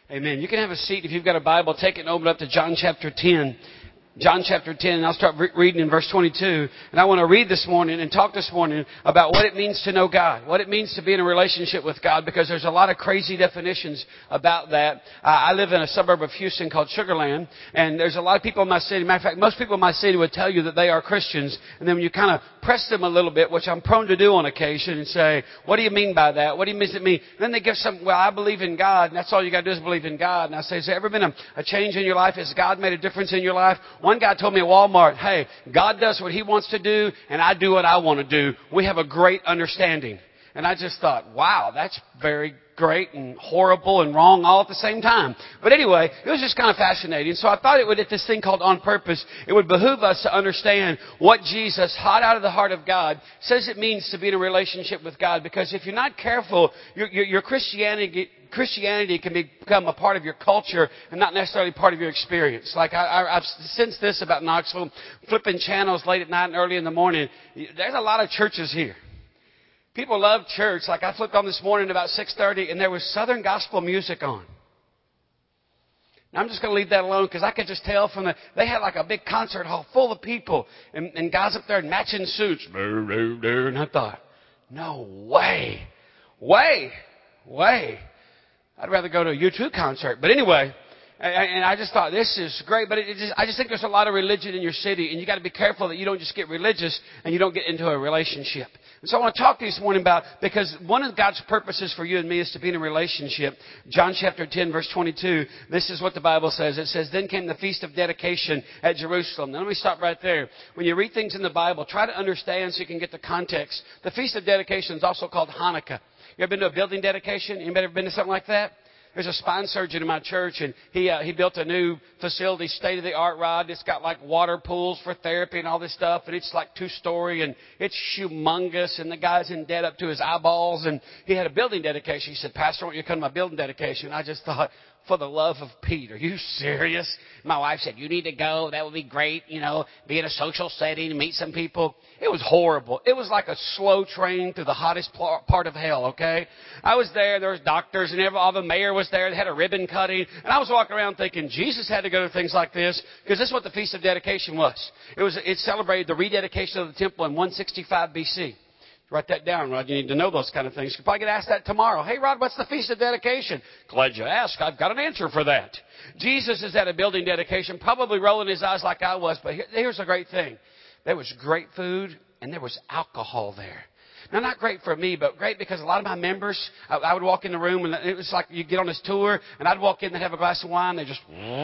Amen. You can have a seat if you've got a Bible. Take it and open it up to John chapter 10. John chapter 10, and I'll start reading in verse 22. And I want to read this morning and talk this morning about what it means to know God, what it means to be in a relationship with God, because there's a lot of crazy definitions about that. I live in a suburb of Houston called Sugar Land, and there's a lot of people in my city. Matter of fact, most people in my city would tell you that they are Christians, and then when you kind of press them a little bit, which I'm prone to do on occasion, and say, what do you mean by that? What do you mean it mean? And then they give some, well, I believe in God, and that's all you got to do is believe in God. And I say, has there ever been a change in your life? Has God made a difference in your life? One guy told me at Walmart, hey, God does what He wants to do, and I do what I want to do. We have a great understanding. And I just thought, wow, that's very great and horrible and wrong all at the same time. But anyway, it was just kind of fascinating. So I thought it would, at this thing called On Purpose, it would behoove us to understand what Jesus, hot out of the heart of God, says it means to be in a relationship with God. Because if you're not careful, your Christianity can become a part of your culture and not necessarily part of your experience. Like I've sensed this about Knoxville, flipping channels late at night and early in the morning. There's a lot of churches here. People love church. Like I flipped on this morning about 6:30 and there was Southern gospel music on. Now I'm just going to leave that alone because I could just tell from they had like a big concert hall full of people and guys up there in matching suits. And I thought, no way. I'd rather go to a U2 concert. But anyway, and I just thought, this is great. But I just think there's a lot of religion in your city. And you got to be careful that you don't just get religious and you don't get into a relationship. And so I want to talk to you this morning about, because one of God's purposes for you and me is to be in a relationship. John chapter 10, verse 22, this is what the Bible says. It says, then came the feast of dedication at Jerusalem. Now let me stop right there. When you read things in the Bible, try to understand so you can get the context. The feast of dedication is also called Hanukkah. You ever been to a building dedication? Anybody ever been to something like that? There's a spine surgeon in my church, and he built a new facility, state-of-the-art, Rod. It's got like water pools for therapy and all this stuff, and it's like 2-story, and it's humongous, and the guy's in debt up to his eyeballs, and he had a building dedication. He said, Pastor, I want you to come to my building dedication. I just thought, for the love of Pete, are you serious? My wife said, you need to go. That would be great, be in a social setting and meet some people. It was horrible. It was like a slow train through the hottest part of hell, okay? I was there. There was doctors and all the mayor was there. They had a ribbon cutting. And I was walking around thinking, Jesus had to go to things like this, because this is what the Feast of Dedication was. It celebrated the rededication of the temple in 165 BC. Write that down, Rod. You need to know those kind of things. You'll probably get asked that tomorrow. Hey, Rod, what's the Feast of Dedication? Glad you asked. I've got an answer for that. Jesus is at a building dedication, probably rolling his eyes like I was. But here's a great thing. There was great food, and there was alcohol there. Now, not great for me, but great because a lot of my members, I would walk in the room, and it was like you get on this tour, and I'd walk in and have a glass of wine. They just,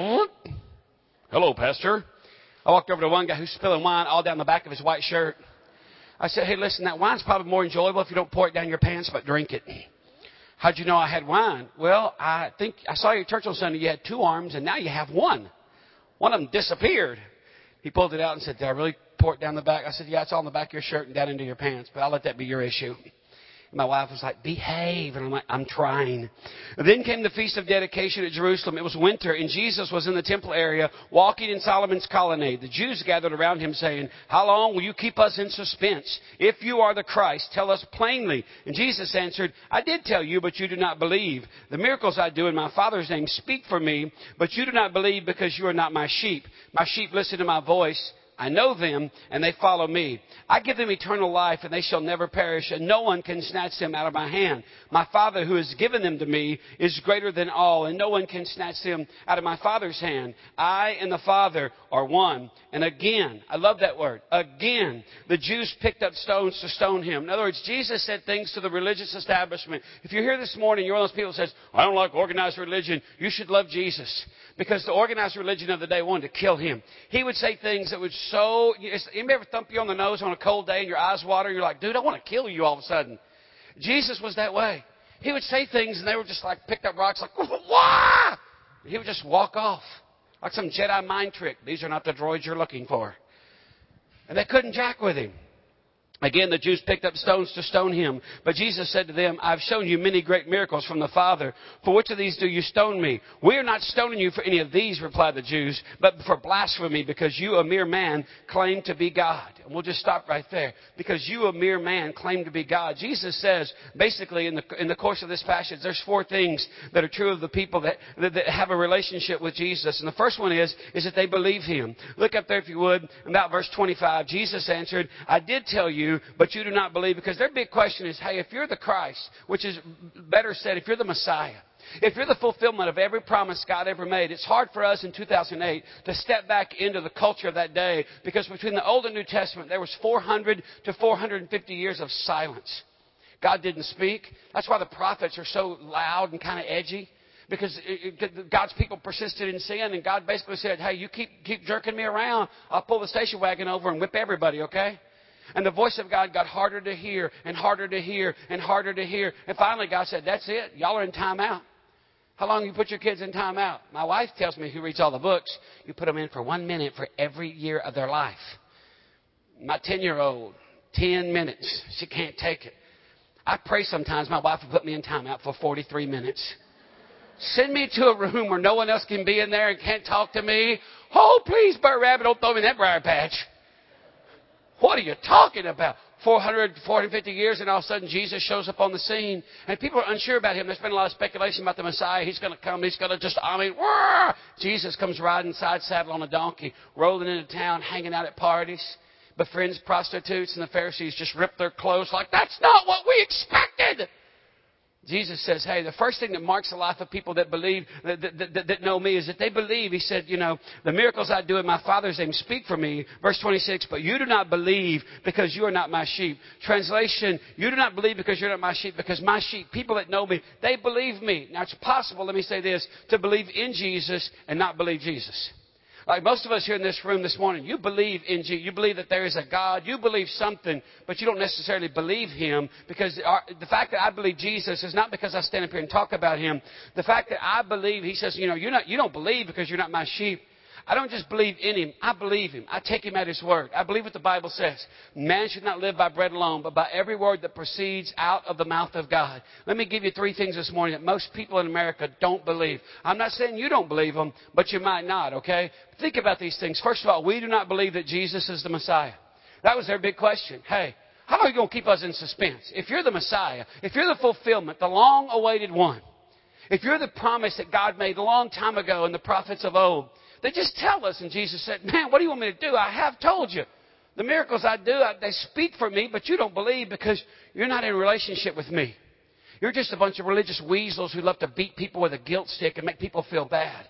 hello, Pastor. I walked over to one guy who's spilling wine all down the back of his white shirt. I said, hey, listen, that wine's probably more enjoyable if you don't pour it down your pants, but drink it. How'd you know I had wine? Well, I think I saw you at church on Sunday. You had 2 arms, and now you have one. One of them disappeared. He pulled it out and said, did I really pour it down the back? I said, yeah, it's all in the back of your shirt and down into your pants, but I'll let that be your issue. My wife was like, behave. And I'm like, I'm trying. Then came the Feast of Dedication at Jerusalem. It was winter, and Jesus was in the temple area walking in Solomon's colonnade. The Jews gathered around him saying, how long will you keep us in suspense? If you are the Christ, tell us plainly. And Jesus answered, I did tell you, but you do not believe. The miracles I do in my Father's name speak for me, but you do not believe because you are not my sheep. My sheep listen to my voice. I know them, and they follow me. I give them eternal life, and they shall never perish, and no one can snatch them out of my hand. My Father who has given them to me is greater than all, and no one can snatch them out of my Father's hand. I and the Father are one. And again, I love that word, again, the Jews picked up stones to stone him. In other words, Jesus said things to the religious establishment. If you're here this morning, you're one of those people who says, I don't like organized religion. You should love Jesus. Because the organized religion of the day wanted to kill him. He would say things that would anybody ever thump you on the nose on a cold day and your eyes water? You're like, dude, I want to kill you all of a sudden. Jesus was that way. He would say things and they were just like picked up rocks like, wah! He would just walk off. Like some Jedi mind trick. These are not the droids you're looking for. And they couldn't jack with him. Again, the Jews picked up stones to stone him. But Jesus said to them, I've shown you many great miracles from the Father. For which of these do you stone me? We are not stoning you for any of these, replied the Jews, but for blasphemy, because you, a mere man, claim to be God. And we'll just stop right there. Because you, a mere man, claim to be God. Jesus says, basically, in the course of this passage, there's 4 things that are true of the people that have a relationship with Jesus. And the first one is that they believe him. Look up there, if you would, about verse 25. Jesus answered, I did tell you, but you do not believe. Because their big question is, hey, if you're the Christ, which is better said, if you're the Messiah, if you're the fulfillment of every promise God ever made, it's hard for us in 2008 to step back into the culture of that day, because between the Old and New Testament, there was 400 to 450 years of silence. God didn't speak. That's why the prophets are so loud and kind of edgy. Because God's people persisted in sin, and God basically said, hey, you keep jerking me around, I'll pull the station wagon over and whip everybody, okay? And the voice of God got harder to hear and harder to hear and harder to hear. And finally God said, that's it. Y'all are in timeout. How long do you put your kids in timeout? My wife tells me, who reads all the books, you put them in for 1 minute for every year of their life. My 10-year-old, 10 minutes. She can't take it. I pray sometimes my wife will put me in timeout for 43 minutes. Send me to a room where no one else can be in there and can't talk to me. Oh, please, Bert Rabbit, don't throw me in that briar patch. What are you talking about? 450 years, and all of a sudden Jesus shows up on the scene. And people are unsure about him. There's been a lot of speculation about the Messiah. He's going to come. He's going to just, whirr! Jesus comes riding side saddle on a donkey, rolling into town, hanging out at parties. Befriends prostitutes, and the Pharisees just rip their clothes like, that's not what we expected. Jesus says, hey, the first thing that marks the life of people that believe, that know me, is that they believe. He said, the miracles I do in my Father's name speak for me. Verse 26, but you do not believe because you are not my sheep. Translation, you do not believe because you're not my sheep, because my sheep, people that know me, they believe me. Now, it's possible, let me say this, to believe in Jesus and not believe Jesus. Like most of us here in this room this morning, you believe in Jesus. You believe that there is a God. You believe something, but you don't necessarily believe him, because the fact that I believe Jesus is not because I stand up here and talk about him. The fact that I believe, he says, you don't believe because you're not my sheep. I don't just believe in him. I believe him. I take him at his word. I believe what the Bible says. Man should not live by bread alone, but by every word that proceeds out of the mouth of God. Let me give you 3 things this morning that most people in America don't believe. I'm not saying you don't believe them, but you might not, okay? Think about these things. First of all, we do not believe that Jesus is the Messiah. That was their big question. Hey, how are you going to keep us in suspense? If you're the Messiah, if you're the fulfillment, the long-awaited one, if you're the promise that God made a long time ago in the prophets of old, they just tell us. And Jesus said, man, what do you want me to do? I have told you. The miracles I do, they speak for me, but you don't believe because you're not in a relationship with me. You're just a bunch of religious weasels who love to beat people with a guilt stick and make people feel bad.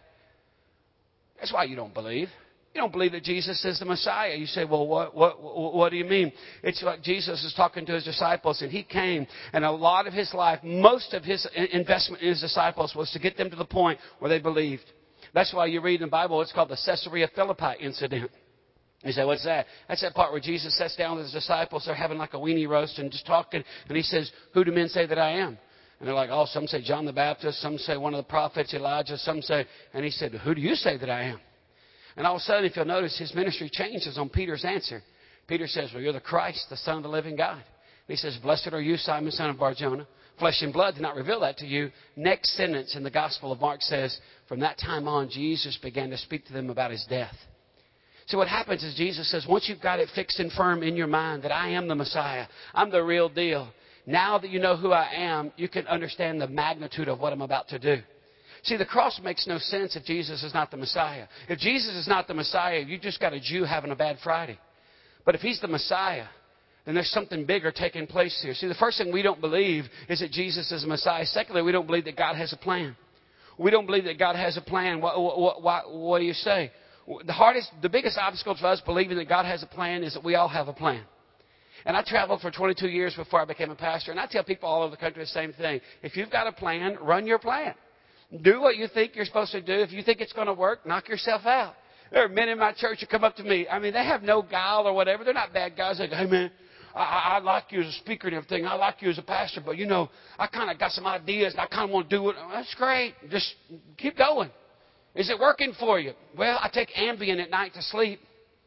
That's why you don't believe. You don't believe that Jesus is the Messiah. You say, well, what do you mean? It's like Jesus is talking to his disciples, and he came, and a lot of his life, most of his investment in his disciples was to get them to the point where they believed. That's why you read in the Bible, it's called the Caesarea Philippi incident. You say, what's that? That's that part where Jesus sits down with his disciples. They're having like a weenie roast and just talking. And he says, who do men say that I am? And they're like, oh, some say John the Baptist. Some say one of the prophets, Elijah. Some say, and he said, who do you say that I am? And all of a sudden, if you'll notice, his ministry changes on Peter's answer. Peter says, well, you're the Christ, the Son of the living God. And he says, blessed are you, Simon, son of Bar-Jonah. Flesh and blood did not reveal that to you. Next sentence in the Gospel of Mark says, from that time on, Jesus began to speak to them about his death. So what happens is Jesus says, once you've got it fixed and firm in your mind that I am the Messiah, I'm the real deal, now that you know who I am, you can understand the magnitude of what I'm about to do. See, the cross makes no sense if Jesus is not the Messiah. If Jesus is not the Messiah, you just got a Jew having a bad Friday. But if he's the Messiah, then there's something bigger taking place here. See, the first thing we don't believe is that Jesus is the Messiah. Secondly, we don't believe that God has a plan. We don't believe that God has a plan. What do you say? The biggest obstacle to us believing that God has a plan is that we all have a plan. And I traveled for 22 years before I became a pastor, and I tell people all over the country the same thing. If you've got a plan, run your plan. Do what you think you're supposed to do. If you think it's going to work, knock yourself out. There are men in my church who come up to me. I mean, they have no guile or whatever. They're not bad guys. They go, hey, man, I like you as a speaker and everything. I like you as a pastor. But, I kind of got some ideas, and I kind of want to do it. That's great. Just keep going. Is it working for you? Well, I take Ambien at night to sleep.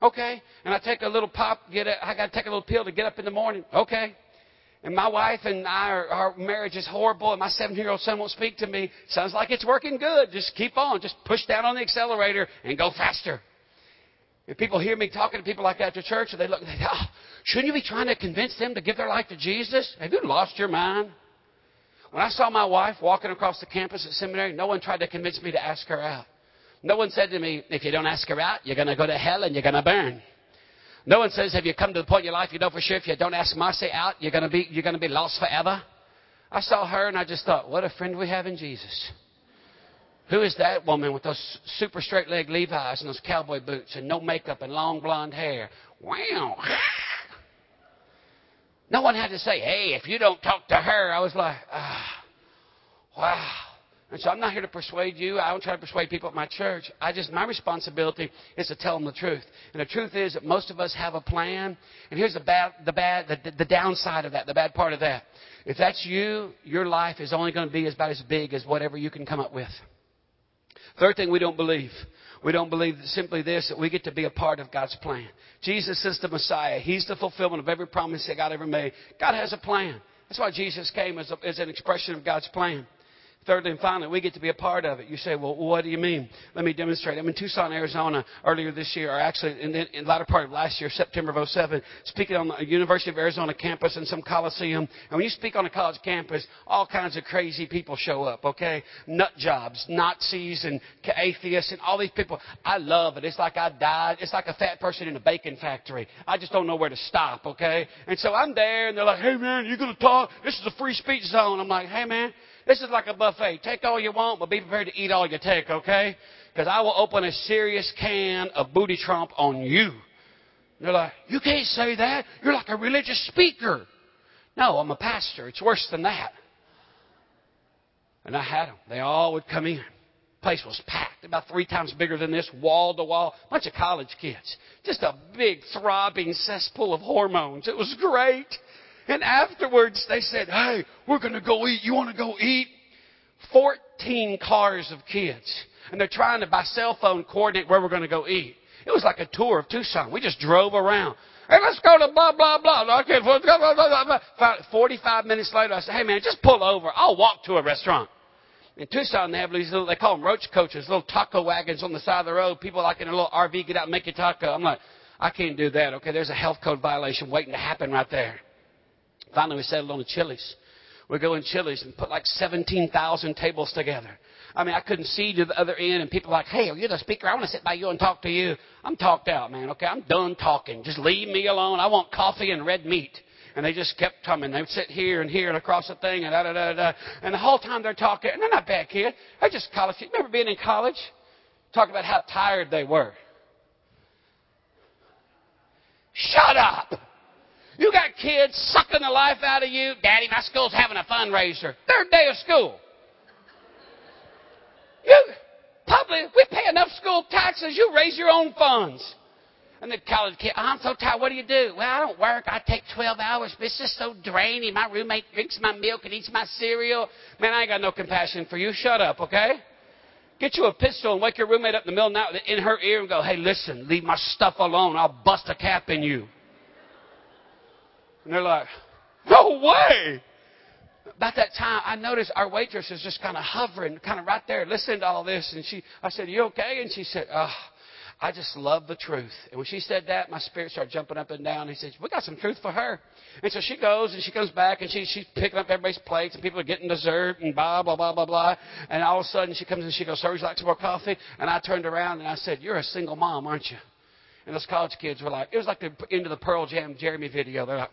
Okay. And I take a little I got to take a little pill to get up in the morning. Okay. And my wife and our marriage is horrible, and my 7-year-old son won't speak to me. Sounds like it's working good. Just keep on. Just push down on the accelerator and go faster. If people hear me talking to people like that at church, and they look and they go, oh, shouldn't you be trying to convince them to give their life to Jesus? Have you lost your mind? When I saw my wife walking across the campus at seminary, no one tried to convince me to ask her out. No one said to me, if you don't ask her out, you're going to go to hell and you're going to burn. No one says, have you come to the point in your life you know for sure if you don't ask Marcy out, you're going to be lost forever? I saw her and I just thought, what a friend we have in Jesus. Who is that woman with those super straight leg Levi's and those cowboy boots and no makeup and long blonde hair? Wow. No one had to say, hey, if you don't talk to her. I was like, wow. And so I'm not here to persuade you. I don't try to persuade people at my church. My responsibility is to tell them the truth. And the truth is that most of us have a plan. And here's the downside of that, the bad part of that. If that's you, your life is only going to be about as big as whatever you can come up with. Third thing we don't believe. We don't believe simply this, that we get to be a part of God's plan. Jesus is the Messiah. He's the fulfillment of every promise that God ever made. God has a plan. That's why Jesus came as an expression of God's plan. Thirdly and finally, we get to be a part of it. You say, well, what do you mean? Let me demonstrate. I'm in Tucson, Arizona earlier this year, or actually in the latter part of last year, September of 2007, speaking on the University of Arizona campus in some coliseum. And when you speak on a college campus, all kinds of crazy people show up, okay? Nut jobs, Nazis, and atheists, and all these people. I love it. It's like I died. It's like a fat person in a bacon factory. I just don't know where to stop, okay? And so I'm there, and they're like, hey, man, you going to talk? This is a free speech zone. I'm like, hey, man. This is like a buffet. Take all you want, but be prepared to eat all you take, okay? Because I will open a serious can of booty trump on you. And they're like, you can't say that. You're like a religious speaker. No, I'm a pastor. It's worse than that. And I had them. They all would come in. The place was packed, about 3 times bigger than this, wall to wall. A bunch of college kids. Just a big, throbbing cesspool of hormones. It was great. And afterwards, they said, hey, we're going to go eat. You want to go eat? 14 cars of kids. And they're trying to, by cell phone, coordinate where we're going to go eat. It was like a tour of Tucson. We just drove around. Hey, let's go to blah, blah, blah. Okay, blah, blah, blah, blah. 45 minutes later, I said, hey, man, just pull over. I'll walk to a restaurant. In Tucson, they have these little, they call them roach coaches, little taco wagons on the side of the road. People like in a little RV get out and make a taco. I'm like, I can't do that. Okay, there's a health code violation waiting to happen right there. Finally, we settled on a Chili's. We go in Chili's and put like 17,000 tables together. I mean, I couldn't see to the other end, and people are like, hey, are you the speaker? I want to sit by you and talk to you. I'm talked out, man, okay? I'm done talking. Just leave me alone. I want coffee and red meat. And they just kept coming. They would sit here and across the thing and da-da-da-da. And the whole time they're talking, and they're not bad kids. They're just college kids. Remember being in college? Talking about how tired they were. Shut up! You got kids sucking the life out of you. Daddy, my school's having a fundraiser. Third day of school. We pay enough school taxes. You raise your own funds. And the college kid, I'm so tired. What do you do? Well, I don't work. I take 12 hours. But it's just so draining. My roommate drinks my milk and eats my cereal. Man, I ain't got no compassion for you. Shut up, okay? Get you a pistol and wake your roommate up in the middle of the night in her ear and go, hey, listen, leave my stuff alone. I'll bust a cap in you. And they're like, no way. About that time, I noticed our waitress is just kind of hovering, kind of right there, listening to all this. And I said, you okay? And she said, I just love the truth. And when she said that, my spirit started jumping up and down. He said, we got some truth for her. And so she goes and she comes back and she's picking up everybody's plates and people are getting dessert and blah, blah, blah, blah, blah. And all of a sudden she comes and she goes, sir, would you like some more coffee? And I turned around and I said, you're a single mom, aren't you? And those college kids were like, it was like the end of the Pearl Jam Jeremy video. They're like,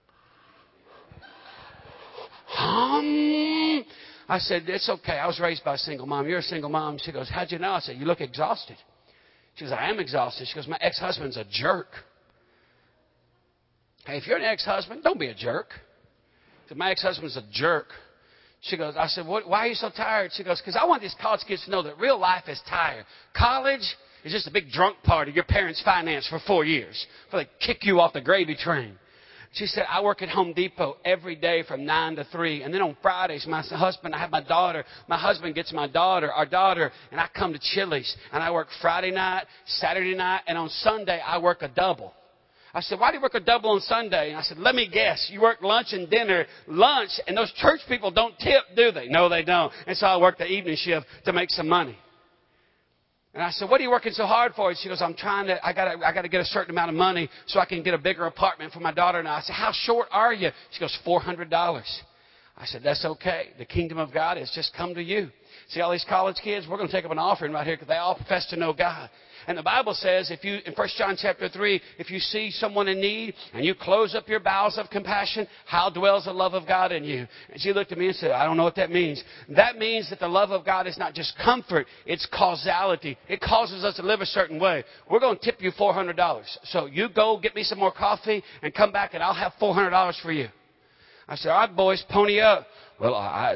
I said, it's okay. I was raised by a single mom. You're a single mom. She goes, how'd you know? I said, you look exhausted. She goes, I am exhausted. She goes, my ex-husband's a jerk. Hey, if you're an ex-husband, don't be a jerk. She said, my ex-husband's a jerk. She goes, I said, why are you so tired? She goes, because I want these college kids to know that real life is tired. College is just a big drunk party your parents financed for 4 years before they kick you off the gravy train. She said, I work at Home Depot every day from 9 to 3. And then on Fridays, my husband, I have my daughter. My husband gets our daughter, and I come to Chili's. And I work Friday night, Saturday night, and on Sunday, I work a double. I said, why do you work a double on Sunday? And I said, let me guess. You work lunch and dinner. Lunch, and those church people don't tip, do they? No, they don't. And so I work the evening shift to make some money. And I said, what are you working so hard for? And she goes, I got to get a certain amount of money so I can get a bigger apartment for my daughter and I said, how short are you? She goes, $400. I said, that's okay. The kingdom of God has just come to you. See all these college kids? We're going to take up an offering right here because they all profess to know God. And the Bible says, in 1 John chapter 3, if you see someone in need and you close up your bowels of compassion, how dwells the love of God in you? And she looked at me and said, I don't know what that means. That means that the love of God is not just comfort, it's causality. It causes us to live a certain way. We're going to tip you $400. So you go get me some more coffee and come back and I'll have $400 for you. I said, all right, boys, pony up. Well,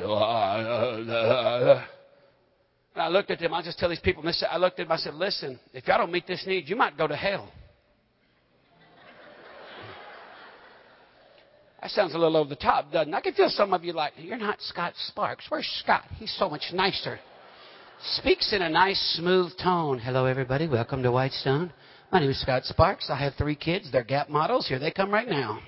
and I looked at them. I'll just tell these people. I looked at them. I said, listen, if y'all don't meet this need, you might go to hell. That sounds a little over the top, doesn't it? I can feel some of you like, you're not Scott Sparks. Where's Scott? He's so much nicer. Speaks in a nice, smooth tone. Hello, everybody. Welcome to Whitestone. My name is Scott Sparks. I have 3 kids. They're Gap models. Here they come right now.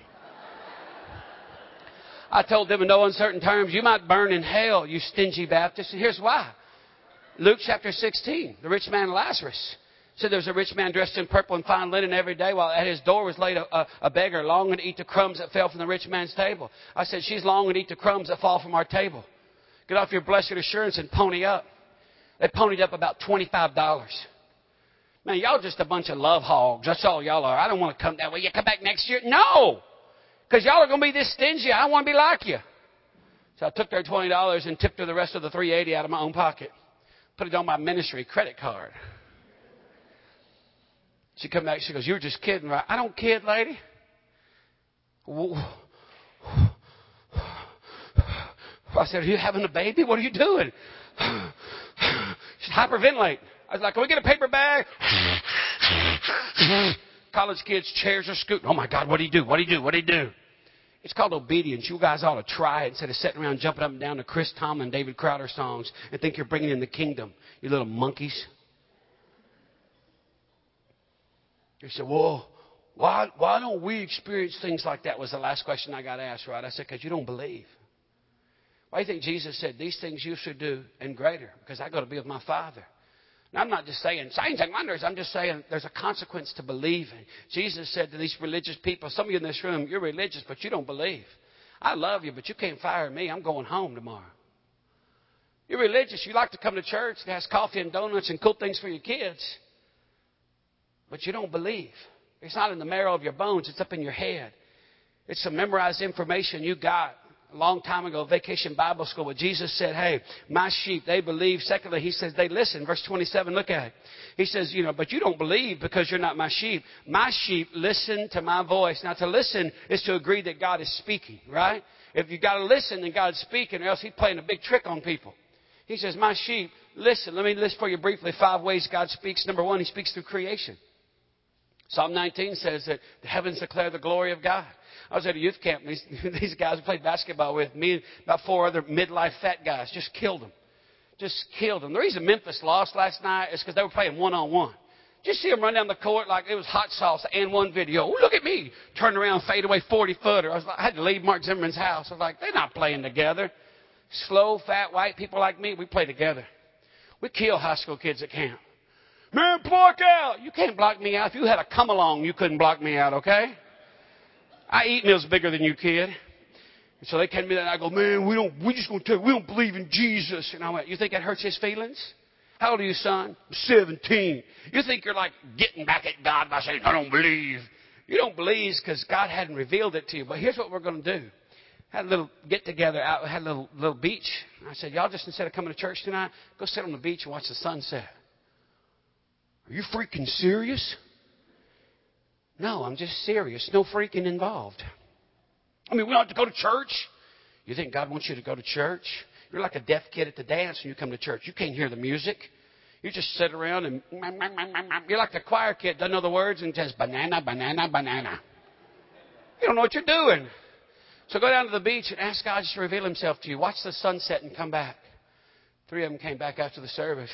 I told them in no uncertain terms, you might burn in hell, you stingy Baptist. And here's why. Luke chapter 16, the rich man Lazarus. Said there was a rich man dressed in purple and fine linen every day, while at his door was laid a beggar longing to eat the crumbs that fell from the rich man's table. I said, she's longing to eat the crumbs that fall from our table. Get off your blessed assurance and pony up. They ponied up about $25. Man, y'all just a bunch of love hogs. That's all y'all are. I don't want to come that way. You come back next year? No! Because y'all are going to be this stingy. I don't want to be like you. So I took their $20 and tipped her the rest of the $3.80 out of my own pocket. Put it on my ministry credit card. She come back. She goes, you were just kidding, right? I don't kid, lady. I said, are you having a baby? What are you doing? She's hyperventilating. I was like, can we get a paper bag? College kids, chairs are scooting. Oh, my God, what do you do? What do you do? What do you do? It's called obedience. You guys ought to try it instead of sitting around jumping up and down to Chris Tomlin and David Crowder songs and think you're bringing in the kingdom. You little monkeys. You said, well, why don't we experience things like that was the last question I got asked, right? I said, because you don't believe. Why do you think Jesus said, these things you should do and greater? Because I got to be with my Father. Now, I'm not just saying signs and wonders. I'm just saying there's a consequence to believing. Jesus said to these religious people, some of you in this room, you're religious, but you don't believe. I love you, but you can't fire me. I'm going home tomorrow. You're religious. You like to come to church that has coffee and donuts and cool things for your kids, but you don't believe. It's not in the marrow of your bones. It's up in your head. It's some memorized information you got a long time ago, Vacation Bible School, where Jesus said, hey, my sheep, they believe. Secondly, he says they listen. Verse 27, look at it. He says, but you don't believe because you're not my sheep. My sheep listen to my voice. Now, to listen is to agree that God is speaking, right? If you got to listen, then God's speaking, or else he's playing a big trick on people. He says, my sheep, listen. Let me list for you briefly 5 ways God speaks. Number 1, he speaks through creation. Psalm 19 says that the heavens declare the glory of God. I was at a youth camp. These guys I played basketball with, me and about 4 other midlife fat guys, just killed them. Just killed them. The reason Memphis lost last night is because they were playing one-on-one. Just see them run down the court like it was hot sauce and one video. Oh, look at me. Turn around, fade away 40-footer. I had to leave Mark Zimmerman's house. I was like, they're not playing together. Slow, fat, white people like me, we play together. We kill high school kids at camp. Man, block out. You can't block me out. If you had a come along, you couldn't block me out, okay? I eat meals bigger than you, kid. And so they came to me and I go, man, we just going to tell you, we don't believe in Jesus. And I went, you think that hurts his feelings? How old are you, son? I'm 17. You think you're like getting back at God by saying, I don't believe. You don't believe because God hadn't revealed it to you. But here's what we're going to do. Had a little get together out, had a little beach. And I said, y'all just instead of coming to church tonight, go sit on the beach and watch the sunset. Are you freaking serious? No, I'm just serious. No freaking involved. I mean, we don't have to go to church. You think God wants you to go to church? You're like a deaf kid at the dance when you come to church. You can't hear the music. You just sit around and you're like the choir kid, doesn't know the words and says banana, banana, banana. You don't know what you're doing. So go down to the beach and ask God just to reveal himself to you. Watch the sunset and come back. 3 of them came back after the service.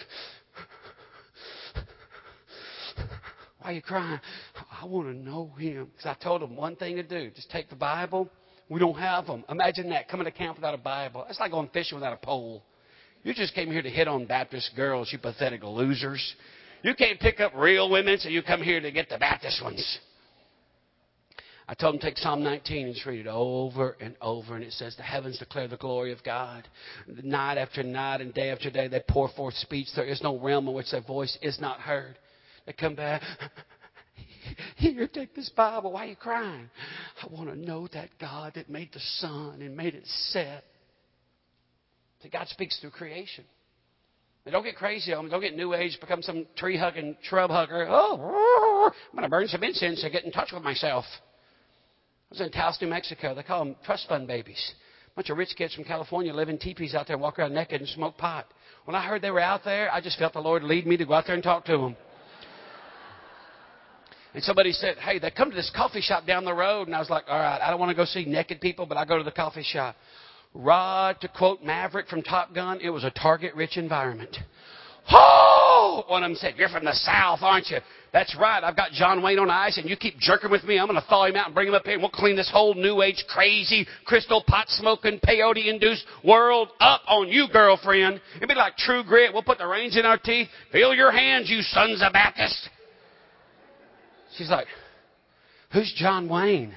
Why are you crying? I want to know him. Because I told them one thing to do. Just take the Bible. We don't have them. Imagine that, coming to camp without a Bible. That's like going fishing without a pole. You just came here to hit on Baptist girls, you pathetic losers. You can't pick up real women, so you come here to get the Baptist ones. I told them, take Psalm 19 and just read it over and over. And it says, the heavens declare the glory of God. Night after night and day after day, they pour forth speech. There is no realm in which their voice is not heard. They come back. Here, take this Bible. Why are you crying? I want to know that God that made the sun and made it set. So God speaks through creation. Now, don't get crazy on me. Don't get new age, become some tree-hugging, shrub-hugger. Oh, I'm going to burn some incense to get in touch with myself. I was in Taos, New Mexico. They call them trust fund babies. A bunch of rich kids from California live in teepees out there and walk around naked and smoke pot. When I heard they were out there, I just felt the Lord lead me to go out there and talk to them. And somebody said, hey, they come to this coffee shop down the road. And I was like, all right, I don't want to go see naked people, but I go to the coffee shop. Rod, to quote Maverick from Top Gun, it was a target-rich environment. Oh! One of them said, you're from the South, aren't you? That's right. I've got John Wayne on ice, and you keep jerking with me. I'm going to thaw him out and bring him up here, and we'll clean this whole new age, crazy, crystal pot-smoking, peyote-induced world up on you, girlfriend. It'd be like True Grit. We'll put the reins in our teeth. Feel your hands, you sons of Baptists. She's like, who's John Wayne?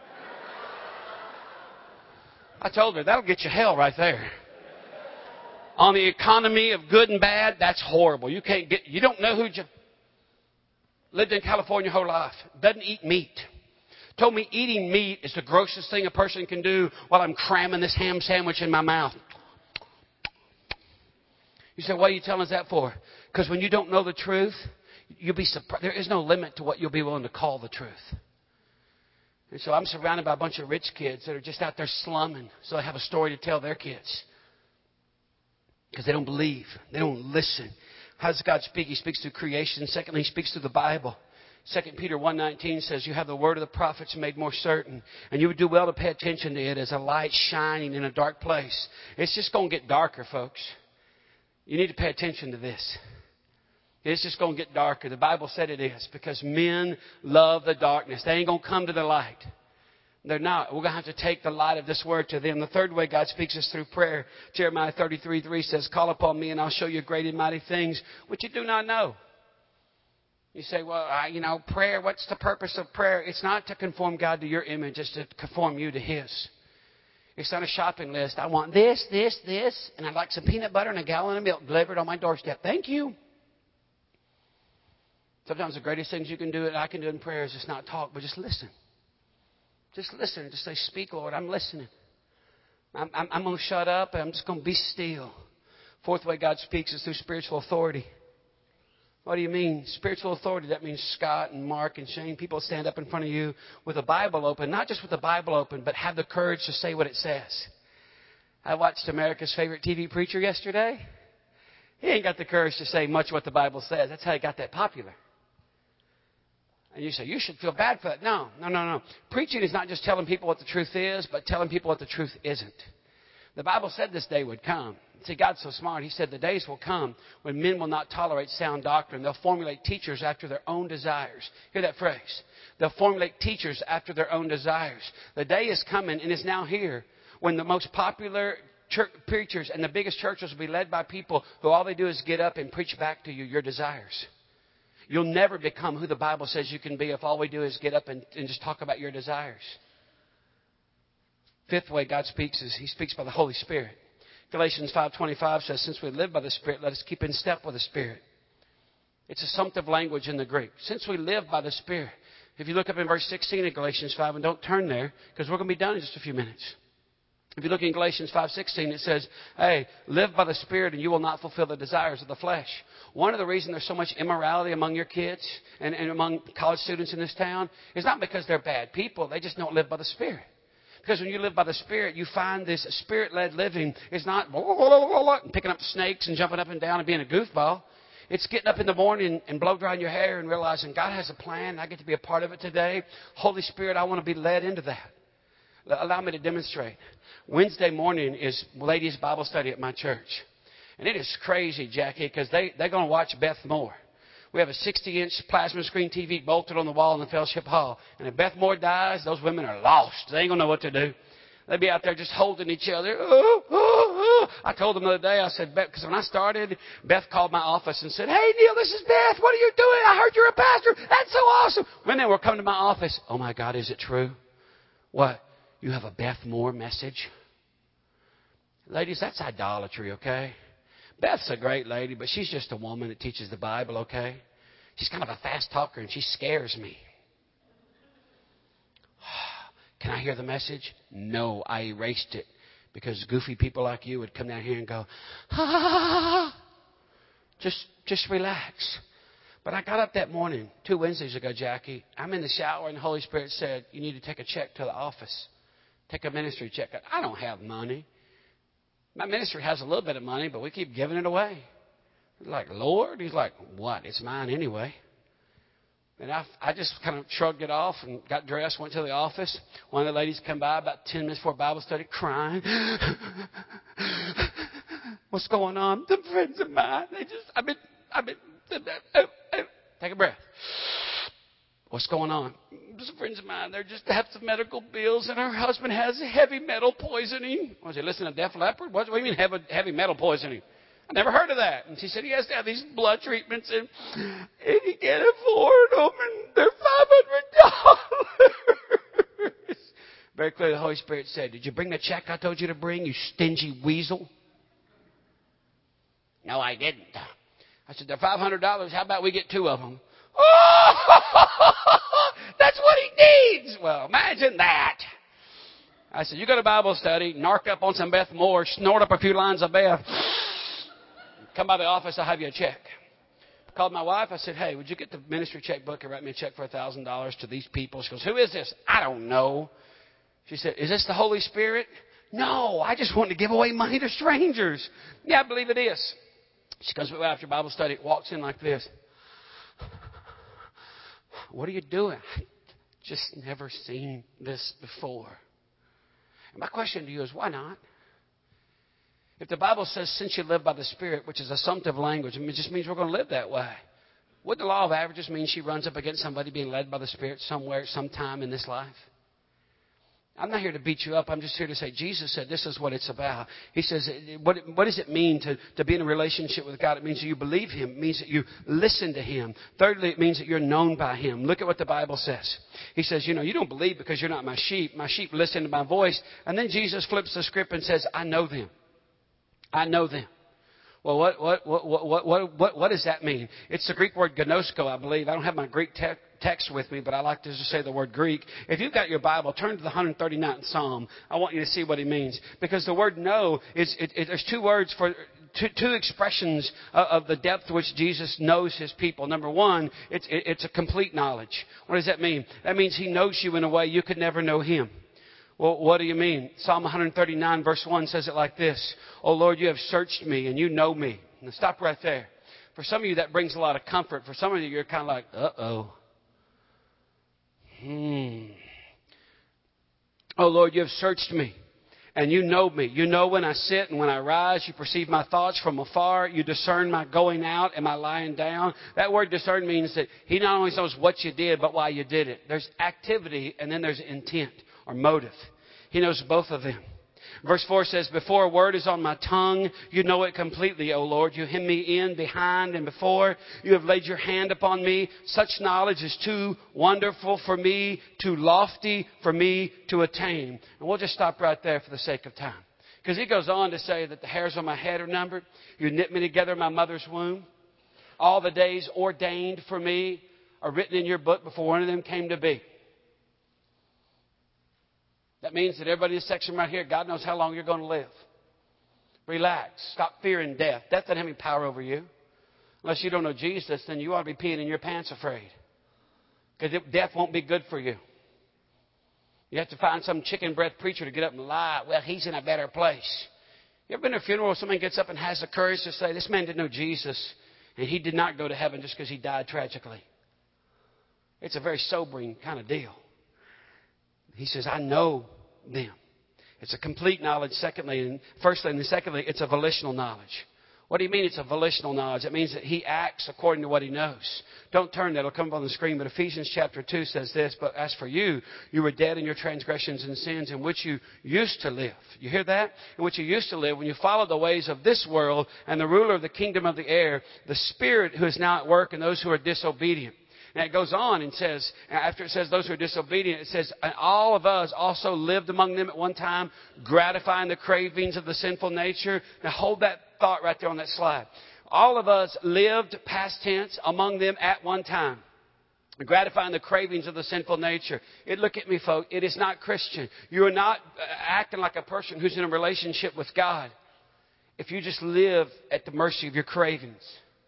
I told her, that'll get you hell right there. On the economy of good and bad, that's horrible. You don't know who lived in California whole life. Doesn't eat meat. Told me eating meat is the grossest thing a person can do while I'm cramming this ham sandwich in my mouth. You say, what are you telling us that for? Because when you don't know the truth, you'll be surprised. There is no limit to what you'll be willing to call the truth. And so I'm surrounded by a bunch of rich kids that are just out there slumming so they have a story to tell their kids. Because they don't believe. They don't listen. How does God speak? He speaks through creation. Secondly, He speaks through the Bible. 2 Peter 1:19 says, you have the word of the prophets made more certain. And you would do well to pay attention to it as a light shining in a dark place. It's just going to get darker, folks. You need to pay attention to this. It's just going to get darker. The Bible said it is because men love the darkness. They ain't going to come to the light. They're not. We're going to have to take the light of this word to them. The third way God speaks is through prayer. Jeremiah 33:3 says, call upon me and I'll show you great and mighty things which you do not know. You say, well, prayer, what's the purpose of prayer? It's not to conform God to your image. It's to conform you to His. It's not a shopping list. I want this, and I'd like some peanut butter and a gallon of milk delivered on my doorstep. Thank you. Sometimes the greatest things you can do and I can do in prayer is just not talk, but just listen. Just listen. Just say, speak, Lord. I'm listening. I'm going to shut up and I'm just going to be still. Fourth way God speaks is through spiritual authority. What do you mean? Spiritual authority. That means Scott and Mark and Shane. People stand up in front of you with a Bible open. Not just with the Bible open, but have the courage to say what it says. I watched America's favorite TV preacher yesterday. He ain't got the courage to say much what the Bible says. That's how he got that popular. And you say, you should feel bad for that. No. Preaching is not just telling people what the truth is, but telling people what the truth isn't. The Bible said this day would come. See, God's so smart. He said the days will come when men will not tolerate sound doctrine. They'll formulate teachers after their own desires. Hear that phrase. They'll formulate teachers after their own desires. The day is coming and is now here when the most popular preachers and the biggest churches will be led by people who all they do is get up and preach back to you your desires. You'll never become who the Bible says you can be if all we do is get up and just talk about your desires. Fifth way God speaks is He speaks by the Holy Spirit. Galatians 5:25 says, since we live by the Spirit, let us keep in step with the Spirit. It's assumptive language in the Greek. Since we live by the Spirit. If you look up in verse 16 of Galatians 5, and don't turn there, because we're going to be done in just a few minutes. If you look in Galatians 5:16, it says, hey, live by the Spirit and you will not fulfill the desires of the flesh. One of the reasons there's so much immorality among your kids and among college students in this town is not because they're bad people. They just don't live by the Spirit. Because when you live by the Spirit, you find this Spirit-led living is not picking up snakes and jumping up and down and being a goofball. It's getting up in the morning and blow drying your hair and realizing God has a plan. I get to be a part of it today. Holy Spirit, I want to be led into that. Allow me to demonstrate. Wednesday morning is ladies' Bible study at my church. And it is crazy, Jackie, because they're going to watch Beth Moore. We have a 60-inch plasma screen TV bolted on the wall in the fellowship hall. And if Beth Moore dies, those women are lost. They ain't going to know what to do. They'll be out there just holding each other. I told them the other day, I said, because when I started, Beth called my office and said, "Hey, Neil, this is Beth. What are you doing? I heard you're a pastor. That's so awesome." When they were coming to my office, "Oh, my God, is it true?" "What? You have a Beth Moore message?" Ladies, that's idolatry, okay? Beth's a great lady, but she's just a woman that teaches the Bible, okay? She's kind of a fast talker, and she scares me. Can I hear the message? No, I erased it because goofy people like you would come down here and go, just relax. But I got up that morning, 2 Wednesdays ago, Jackie. I'm in the shower, and the Holy Spirit said, "You need to take a check to the office. Take a ministry check." I don't have money. My ministry has a little bit of money, but we keep giving it away. He's like, "Lord?" He's like, "What? It's mine anyway." And I just kind of shrugged it off and got dressed, went to the office. One of the ladies come by about 10 minutes before Bible study, crying. "What's going on?" "The friends of mine, take a breath. What's going on?" "Some friends of mine, they're just have some medical bills, and her husband has heavy metal poisoning." "Was he listening to Def Leppard? What do you mean heavy metal poisoning?" "I never heard of that." And she said, "He has to have these blood treatments, and he can't afford them, and they're $500. Very clearly, the Holy Spirit said, "Did you bring the check I told you to bring, you stingy weasel?" "No, I didn't." I said, "They're $500. How about we get 2 of them?" "Oh, that's what he needs." Well, imagine that. I said, "You go to Bible study, narc up on some Beth Moore, snort up a few lines of Beth. Come by the office, I'll have you a check." I called my wife. I said, "Hey, would you get the ministry checkbook and write me a check for $1,000 to these people?" She goes, "Who is this?" "I don't know." She said, "Is this the Holy Spirit?" "No, I just wanted to give away money to strangers." "Yeah, I believe it is." She comes back after Bible study, walks in like this. "What are you doing?" "I just never seen this before." And my question to you is, why not? If the Bible says, "Since you live by the Spirit," which is assumptive language, it just means we're going to live that way. Wouldn't the law of averages mean she runs up against somebody being led by the Spirit somewhere, sometime in this life? I'm not here to beat you up. I'm just here to say Jesus said this is what it's about. He says, what does it mean to be in a relationship with God? It means that you believe Him. It means that you listen to Him. Thirdly, it means that you're known by Him. Look at what the Bible says. He says, you don't believe because you're not my sheep. My sheep listen to my voice. And then Jesus flips the script and says, I know them. I know them. Well, what does that mean? It's the Greek word gnosko, I believe. I don't have my Greek text with me, but I like to just say the word Greek. If you've got your Bible, turn to the 139th Psalm. I want you to see what he means. Because the word know, there's 2 words for two expressions of the depth to which Jesus knows His people. Number one, it's a complete knowledge. What does that mean? That means He knows you in a way you could never know Him. Well, what do you mean? Psalm 139 verse 1 says it like this. "Oh Lord, you have searched me and you know me." Now stop right there. For some of you, that brings a lot of comfort. For some of you, you're kind of like, uh-oh. "Oh Lord, you have searched me and you know me. You know when I sit and when I rise. You perceive my thoughts from afar. You discern my going out and my lying down." That word discern means that He not only knows what you did, but why you did it. There's activity and then there's intent or motive. He knows both of them. Verse 4 says, "Before a word is on my tongue, you know it completely, O Lord. You hem me in, behind, and before. You have laid your hand upon me. Such knowledge is too wonderful for me, too lofty for me to attain." And we'll just stop right there for the sake of time. Because he goes on to say that the hairs on my head are numbered. You knit me together in my mother's womb. All the days ordained for me are written in your book before one of them came to be. That means that everybody in this section right here, God knows how long you're going to live. Relax. Stop fearing death. Death doesn't have any power over you. Unless you don't know Jesus, then you ought to be peeing in your pants afraid. Because death won't be good for you. You have to find some chicken breath preacher to get up and lie. Well, he's in a better place. You ever been to a funeral where somebody gets up and has the courage to say, "This man didn't know Jesus, And he did not go to heaven just because he died tragically. It's a very sobering kind of deal. He says, I know them. It's a complete knowledge, firstly, and secondly, it's a volitional knowledge. What do you mean it's a volitional knowledge? It means that he acts according to what he knows. Don't turn that. It'll come up on the screen. But Ephesians chapter 2 says this, but as for you, you were dead in your transgressions and sins in which you used to live. You hear that? In which you used to live when you followed the ways of this world and the ruler of the kingdom of the air, the spirit who is now at work in those who are disobedient. And it goes on and says, after it says those who are disobedient, it says, and all of us also lived among them at one time, gratifying the cravings of the sinful nature. Now hold that thought right there on that slide. All of us lived, past tense, among them at one time, gratifying the cravings of the sinful nature. Look at me, folks. It is not Christian. You are not acting like a person who's in a relationship with God if you just live at the mercy of your cravings.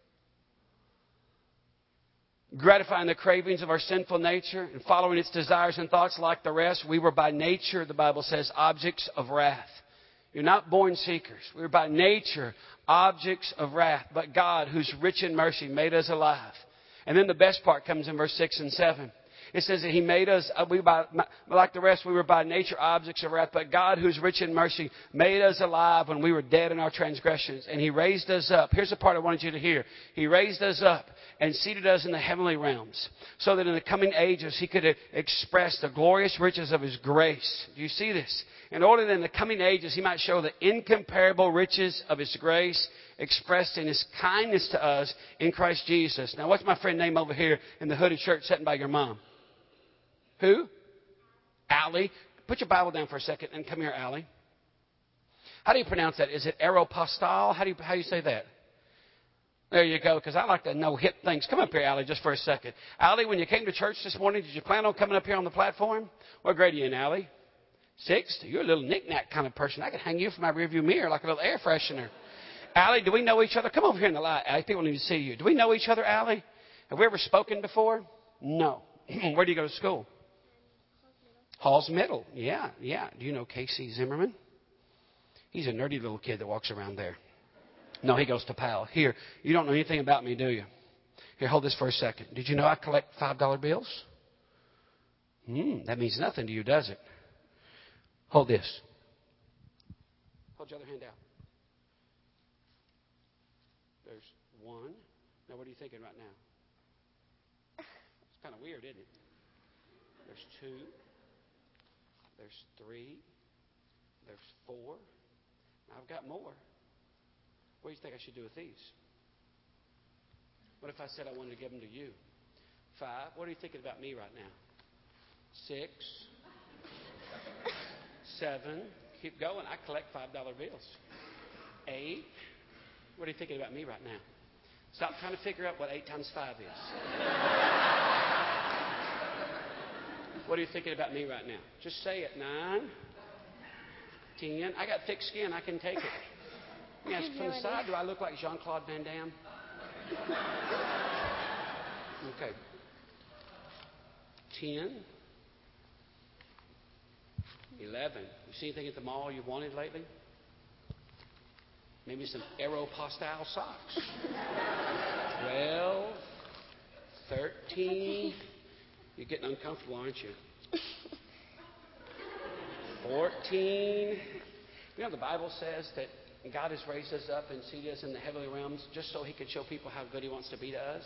Gratifying the cravings of our sinful nature and following its desires and thoughts like the rest. We were by nature, the Bible says, objects of wrath. You're not born seekers. We were by nature objects of wrath. But God, who's rich in mercy, made us alive. And then the best part comes in verse 6 and 7. It says that He made us, like the rest, we were by nature objects of wrath. But God, who's rich in mercy, made us alive when we were dead in our transgressions. And He raised us up. Here's the part I wanted you to hear. He raised us up and seated us in the heavenly realms, so that in the coming ages He could express the glorious riches of His grace. Do you see this? In order that in the coming ages He might show the incomparable riches of His grace expressed in His kindness to us in Christ Jesus. Now, what's my friend name over here in the hooded shirt sitting by your mom? Who? Allie. Put your Bible down for a second and come here, Allie. How do you pronounce that? Is it aeropostale? How do you say that? There you go, because I like to know hip things. Come up here, Allie, just for a second. Allie, when you came to church this morning, did you plan on coming up here on the platform? What grade are you in, Allie? 6th? You're a little knick-knack kind of person. I could hang you from my rearview mirror like a little air freshener. Allie, do we know each other? Come over here in the light, Allie. People need to see you. Do we know each other, Allie? Have we ever spoken before? No. Where do you go to school? Hall's Middle. Yeah. Do you know Casey Zimmerman? He's a nerdy little kid that walks around there. No, he goes to Powell. Here, you don't know anything about me, do you? Here, hold this for a second. Did you know I collect $5 bills? That means nothing to you, does it? Hold this. Hold your other hand out. There's one. Now, what are you thinking right now? It's kind of weird, isn't it? There's 2. There's 3. There's 4. I've got more. What do you think I should do with these? What if I said I wanted to give them to you? 5. What are you thinking about me right now? 6. 7. Keep going. I collect $5 bills. 8. What are you thinking about me right now? Stop trying to figure out what 8 times 5 is. What are you thinking about me right now? Just say it. 9. 10. I got thick skin. I can take it. Let me ask from the side, do I look like Jean-Claude Van Damme? Okay. 10. 11. You see anything at the mall you've wanted lately? Maybe some Aeropostale socks. 12. 13. You're getting uncomfortable, aren't you? 14. You know, the Bible says that God has raised us up and seated us in the heavenly realms just so He can show people how good He wants to be to us.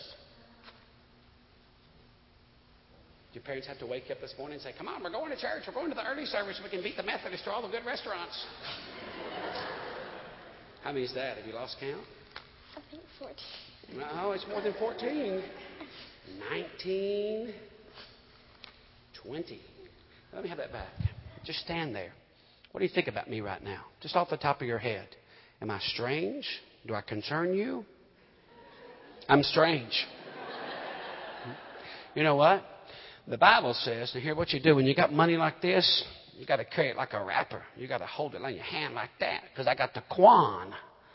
Your parents have to wake you up this morning and say, come on, we're going to church. We're going to the early service. We can beat the Methodists to all the good restaurants. How many is that? Have you lost count? I think 14. No, it's more than 14. 19. 20. Let me have that back. Just stand there. What do you think about me right now? Just off the top of your head. Am I strange? Do I concern you? I'm strange. You know what? The Bible says to hear what you do when you got money like this, you got to carry it like a wrapper. You got to hold it in your hand like that because I got the Quan.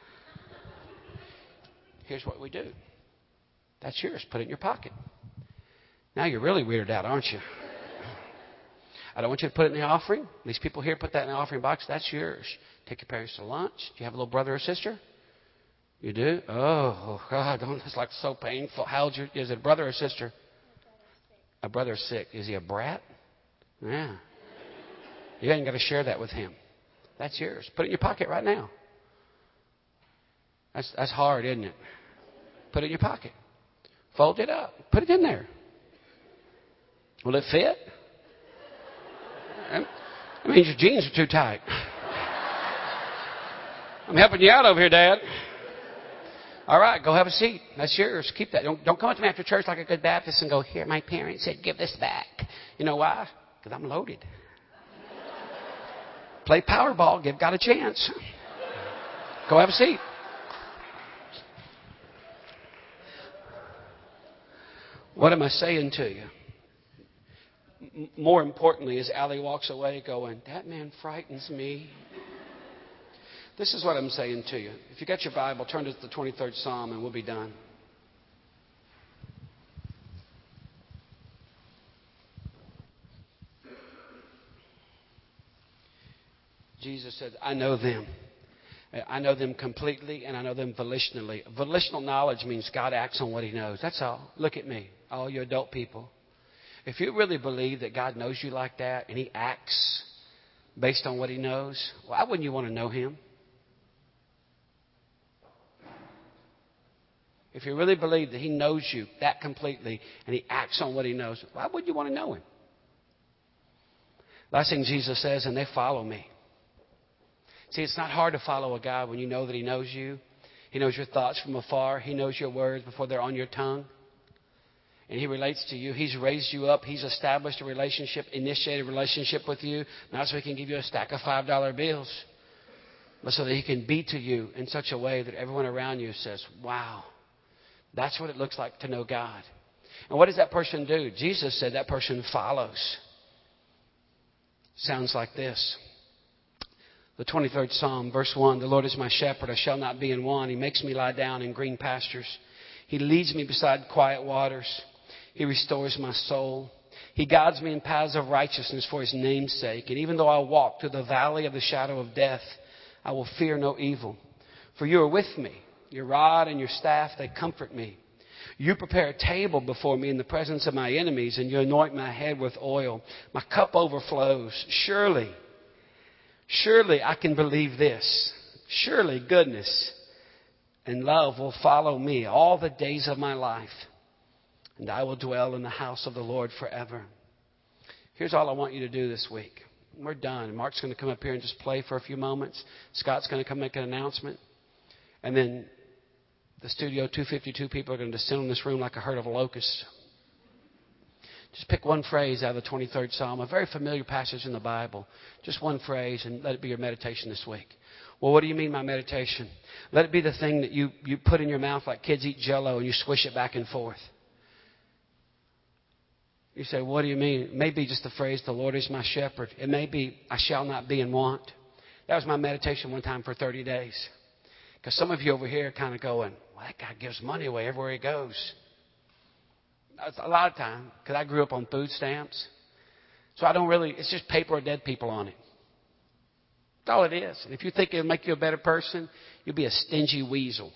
Here's what we do. That's yours. Put it in your pocket. Now you're really weirded out, aren't you? I don't want you to put it in the offering. These people here put that in the offering box. That's yours. Take your parents to lunch. Do you have a little brother or sister? You do? Oh, God, it's like so painful. How old is it a brother or sister? A brother is sick. Is he a brat? Yeah. You ain't got to share that with him. That's yours. Put it in your pocket right now. That's hard, isn't it? Put it in your pocket. Fold it up. Put it in there. Will it fit? That means your jeans are too tight. I'm helping you out over here, Dad. All right, go have a seat. That's yours. Keep that. Don't come up to me after church like a good Baptist and go, here, my parents said, give this back. You know why? Because I'm loaded. Play Powerball. Give God a chance. Go have a seat. What am I saying to you? More importantly, as Allie walks away going, that man frightens me. This is what I'm saying to you. If you got your Bible, turn to the 23rd Psalm and we'll be done. Jesus said, I know them. I know them completely and I know them volitionally. Volitional knowledge means God acts on what he knows. That's all. Look at me, all you adult people. If you really believe that God knows you like that and he acts based on what he knows, why wouldn't you want to know him? If you really believe that he knows you that completely and he acts on what he knows, why would you want to know him? Last thing Jesus says, and they follow me. See, it's not hard to follow a God when you know that he knows you. He knows your thoughts from afar. He knows your words before they're on your tongue. And he relates to you. He's raised you up. He's established a relationship, initiated a relationship with you, not so he can give you a stack of $5 bills, but so that he can be to you in such a way that everyone around you says, wow, that's what it looks like to know God. And what does that person do? Jesus said that person follows. Sounds like this. The 23rd Psalm, verse 1, the Lord is my shepherd, I shall not be in want. He makes me lie down in green pastures. He leads me beside quiet waters. He restores my soul. He guides me in paths of righteousness for his name's sake. And even though I walk through the valley of the shadow of death, I will fear no evil. For you are with me. Your rod and your staff, they comfort me. You prepare a table before me in the presence of my enemies, and you anoint my head with oil. My cup overflows. Surely I can believe this. Surely goodness and love will follow me all the days of my life, and I will dwell in the house of the Lord forever. Here's all I want you to do this week. We're done. Mark's going to come up here and just play for a few moments. Scott's going to come make an announcement. And then the Studio 252 people are going to descend on this room like a herd of locusts. Just pick one phrase out of the 23rd Psalm, a very familiar passage in the Bible. Just one phrase, and let it be your meditation this week. Well, what do you mean by meditation? Let it be the thing that you put in your mouth like kids eat Jell-O and you swish it back and forth. You say, what do you mean? It may be just the phrase, the Lord is my shepherd. It may be, I shall not be in want. That was my meditation one time for 30 days. Because some of you over here are kind of going, well, that guy gives money away everywhere he goes. A lot of time, because I grew up on food stamps. So I don't really, it's just paper with dead people on it. That's all it is. And if you think it'll make you a better person, you'll be a stingy weasel.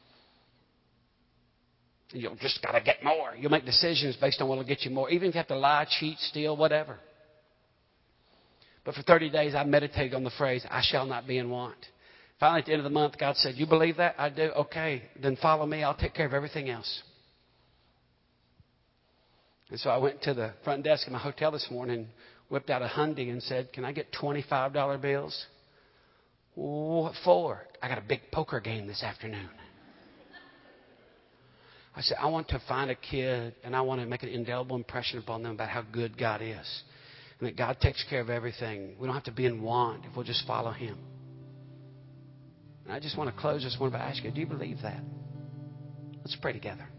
And you'll just got to get more. You'll make decisions based on what will get you more. Even if you have to lie, cheat, steal, whatever. But for 30 days, I meditated on the phrase, I shall not be in want. Finally, at the end of the month, God said, you believe that? I do. Okay, then follow me. I'll take care of everything else. And so I went to the front desk of my hotel this morning, whipped out a hundy and said, can I get $25 bills? What for? I got a big poker game this afternoon. I said, I want to find a kid and I want to make an indelible impression upon them about how good God is. And that God takes care of everything. We don't have to be in want if we'll just follow him. And I just want to close this one by asking you, do you believe that? Let's pray together.